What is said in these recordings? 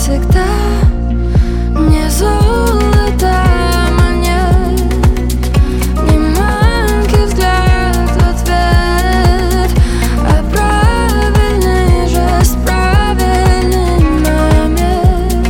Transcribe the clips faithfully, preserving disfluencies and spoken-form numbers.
всегда не золото монет, не маленький взгляд в ответ, а правильный жест, правильный момент.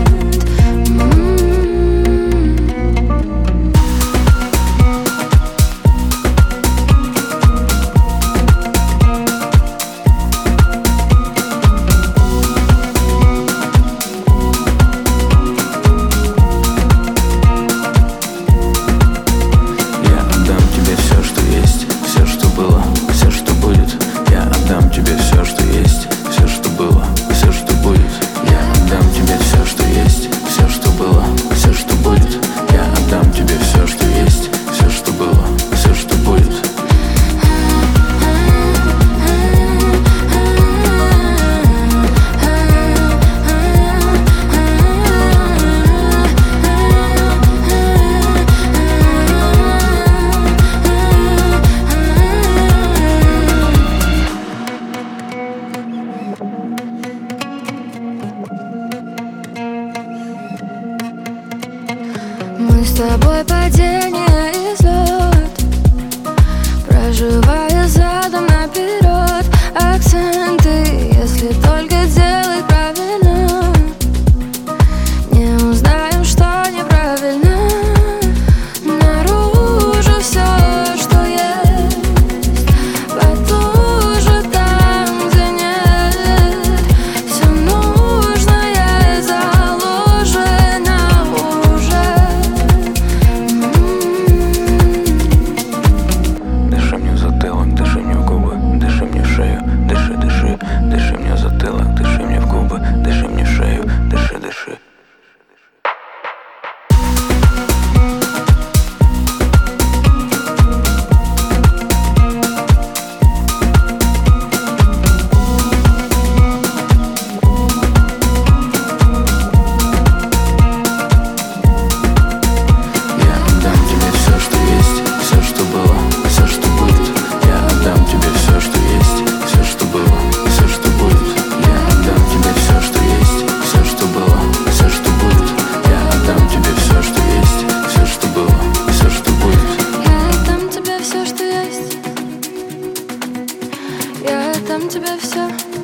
Мы с тобой падение и взлет, проживая задом наперед акценты. Если только делать правильно, не узнаем, что неправильно. Наружу все, что есть, потуже там, где нет. Все нужное заложено уже. Дыши мне в затылок, дыши мне в губы, дыши мне в шею, дыши, дыши, дыши мне в затылок, дыши мне в губы, дыши мне в шею, дыши, дыши. Я отдам тебе все.